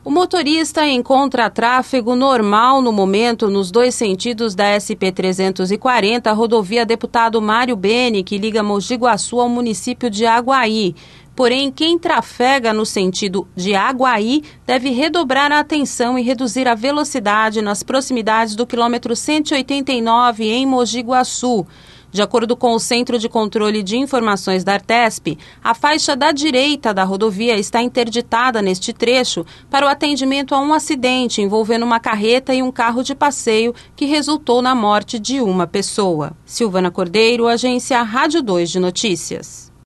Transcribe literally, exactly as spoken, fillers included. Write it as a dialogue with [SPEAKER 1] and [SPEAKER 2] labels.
[SPEAKER 1] O motorista encontra tráfego normal no momento nos dois sentidos da S P trezentos e quarenta, rodovia Deputado Mário Beni, que liga Mogi Guaçu ao município de Aguaí. Porém, quem trafega no sentido de Aguaí deve redobrar a atenção e reduzir a velocidade nas proximidades do quilômetro cento e oitenta e nove em Mogi Guaçu. De acordo com o Centro de Controle de Informações da Artesp, a faixa da direita da rodovia está interditada neste trecho para o atendimento a um acidente envolvendo uma carreta e um carro de passeio que resultou na morte de uma pessoa. Silvana Cordeiro, Agência Rádio dois de Notícias.